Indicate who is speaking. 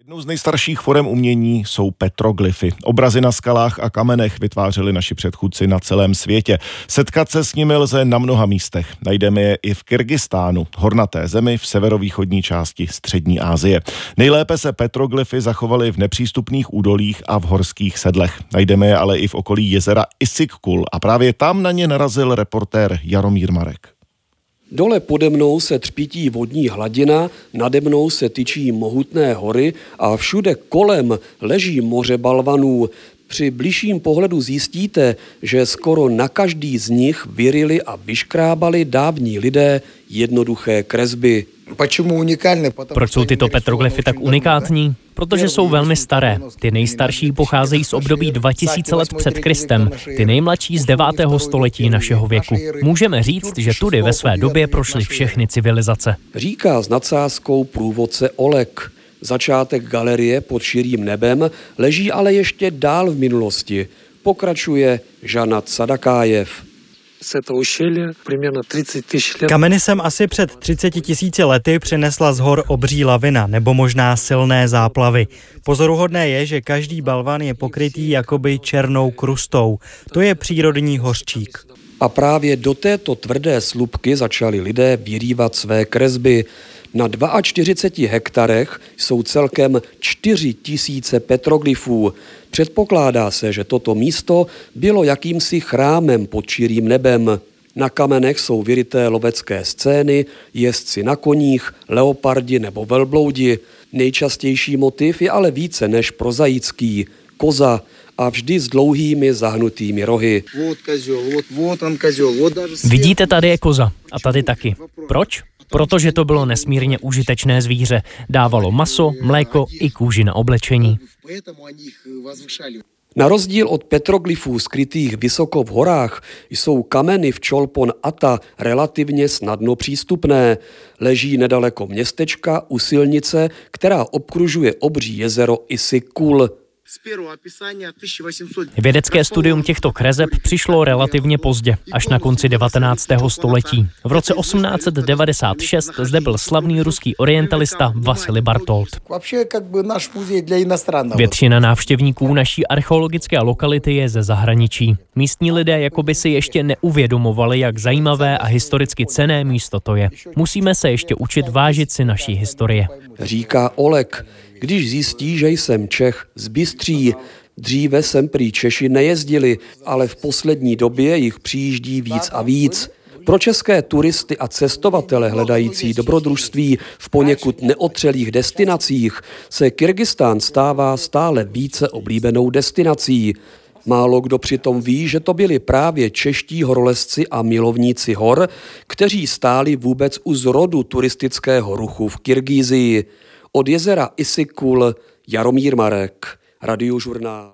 Speaker 1: Jednou z nejstarších forem umění jsou petroglyfy. Obrazy na skalách a kamenech vytvářeli naši předchůdci na celém světě. Setkat se s nimi lze na mnoha místech. Najdeme je i v Kyrgyzstánu, hornaté zemi v severovýchodní části střední Asie. Nejlépe se petroglyfy zachovaly v nepřístupných údolích a v horských sedlech. Najdeme je ale i v okolí jezera Issyk-Kul a právě tam na ně narazil reportér Jaromír Marek.
Speaker 2: Dole pode mnou se třpytí vodní hladina, nade mnou se tyčí mohutné hory a všude kolem leží moře balvanů. Při bližším pohledu zjistíte, že skoro na každý z nich vyrili a vyškrábali dávní lidé jednoduché kresby.
Speaker 3: Proč jsou tyto petroglyfy tak unikátní? Protože jsou velmi staré. Ty nejstarší pocházejí z období 2000 let před Kristem, ty nejmladší z 9. století našeho věku. Můžeme říct, že tudy ve své době prošly všechny civilizace.
Speaker 2: Říká s nadsázkou průvodce Oleg. Začátek galerie pod širým nebem leží ale ještě dál v minulosti. Pokračuje Žanat Sadakájev.
Speaker 4: Kameny sem asi před 30 000 lety přinesla z hor obří lavina nebo možná silné záplavy. Pozoruhodné je, že každý balvan je pokrytý jakoby černou krustou. To je přírodní hořčík.
Speaker 2: A právě do této tvrdé slupky začali lidé vyrývat své kresby. Na 42 hektarech jsou celkem 4 000 petroglyfů. Předpokládá se, že toto místo bylo jakýmsi chrámem pod širým nebem. Na kamenech jsou vyryté lovecké scény, jezdci na koních, leopardi nebo velbloudi. Nejčastější motiv je ale více než prozaický – koza a vždy s dlouhými zahnutými rohy.
Speaker 3: Vidíte, tady je koza a tady taky. Proč? Protože to bylo nesmírně užitečné zvíře. Dávalo maso, mléko i kůži na oblečení.
Speaker 2: Na rozdíl od petroglyfů skrytých vysoko v horách jsou kameny v Cholpon Ata relativně snadno přístupné. Leží nedaleko městečka u silnice, která obkružuje obří jezero Issyk-Kul.
Speaker 3: Vědecké studium těchto kreseb přišlo relativně pozdě, až na konci 19. století. V roce 1896 zde byl slavný ruský orientalista Vasily Bartold. Většina návštěvníků naší archeologické lokality je ze zahraničí. Místní lidé jakoby si ještě neuvědomovali, jak zajímavé a historicky cenné místo to je. Musíme se ještě učit vážit si naší historie.
Speaker 2: Říká Oleg. Když zjistí, že jsem Čech z Bystří, dříve sem prý Češi nejezdili, ale v poslední době jich přijíždí víc a víc. Pro české turisty a cestovatele hledající dobrodružství v poněkud neotřelých destinacích se Kyrgyzstán stává stále více oblíbenou destinací. Málo kdo přitom ví, že to byli právě čeští horolezci a milovníci hor, kteří stáli vůbec u zrodu turistického ruchu v Kyrgyzii. Od jezera Issyk-Kul Jaromír Marek, Radiožurnál.